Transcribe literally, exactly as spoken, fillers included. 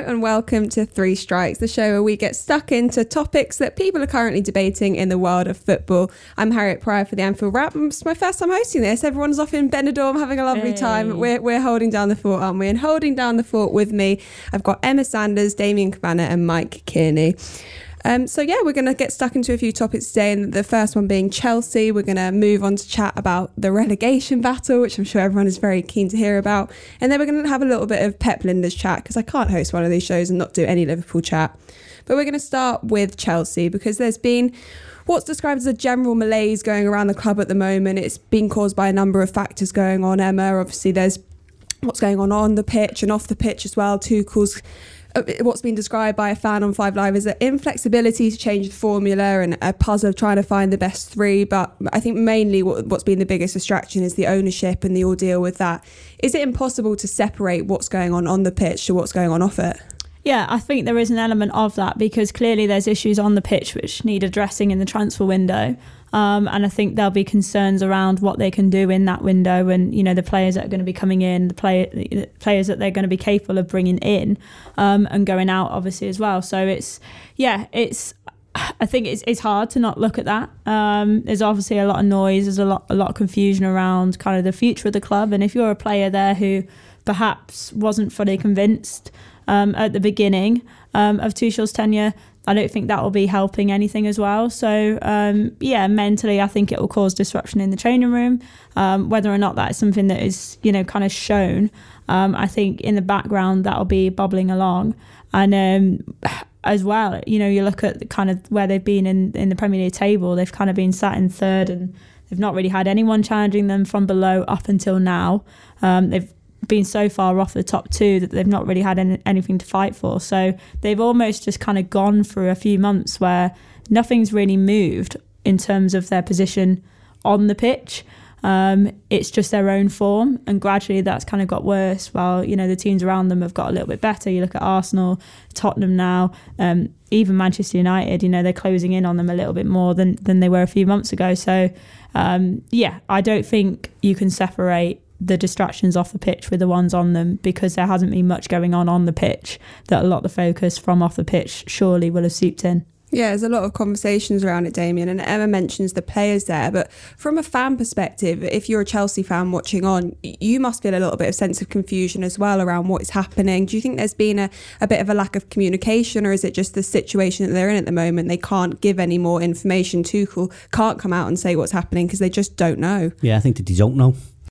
and welcome to Three Strikes, the show where we get stuck into topics that people are currently debating in the world of football. I'm Harriet Pryor for the Anfield Wrap. It's my first time hosting this. Everyone's off in Benidorm having a lovely hey. time. We're, we're holding down the fort, aren't we? And holding down the fort with me, I've got Emma Sanders, Damien Cabana and Mike Kearney. Um, so yeah, we're going to get stuck into a few topics today, and the first one being Chelsea. We're going to move on to chat about the relegation battle, which I'm sure everyone is very keen to hear about, and then we're going to have a little bit of Pep Lijnders chat, because I can't host one of these shows and not do any Liverpool chat. But we're going to start with Chelsea, because there's been what's described as a general malaise going around the club at the moment. It's been caused by a number of factors going on, Emma. Obviously there's what's going on on the pitch and off the pitch as well. Tuchel's what's been described by a fan on Five Live as an inflexibility to change the formula and a puzzle of trying to find the best three. But I think mainly what, what's been the biggest distraction is the ownership and the ordeal with that. Is it impossible to separate what's going on on the pitch to what's going on off it? Yeah, I think there is an element of that, because clearly there's issues on the pitch which need addressing in the transfer window. Um, and I think there'll be concerns around what they can do in that window, and you know the players that are going to be coming in, the, play, the players that they're going to be capable of bringing in um, and going out, obviously as well. So it's yeah, it's I think it's it's hard to not look at that. Um, there's obviously a lot of noise, there's a lot a lot of confusion around kind of the future of the club, and if you're a player there who perhaps wasn't fully convinced um, at the beginning um, of Tuchel's tenure, I don't think that will be helping anything as well. So, um, yeah, mentally, I think it will cause disruption in the training room. Um, whether or not that is something that is, you know, kind of shown, um, I think in the background that will be bubbling along. And um, as well, you know, you look at the kind of where they've been in, in the Premier League table, they've kind of been sat in third and they've not really had anyone challenging them from below up until now. Um, they've been so far off the top two that they've not really had any, anything to fight for. So they've almost just kind of gone through a few months where nothing's really moved in terms of their position on the pitch. Um, it's just their own form, and gradually that's kind of got worse while, you know, the teams around them have got a little bit better. You look at Arsenal, Tottenham now, um, even Manchester United, you know, they're closing in on them a little bit more than, than they were a few months ago. So, um, yeah, I don't think you can separate the distractions off the pitch with the ones on them, because there hasn't been much going on on the pitch that a lot of the focus from off the pitch surely will have seeped in. Yeah, there's a lot of conversations around it, Damien, and Emma mentions the players there, but from a fan perspective, if you're a Chelsea fan watching on, you must feel a little bit of sense of confusion as well around what is happening. Do you think there's been a, a bit of a lack of communication, or is it just the situation that they're in at the moment? They can't give any more information. Tuchel can't come out and say what's happening because they just don't know. Yeah, I think that they don't know.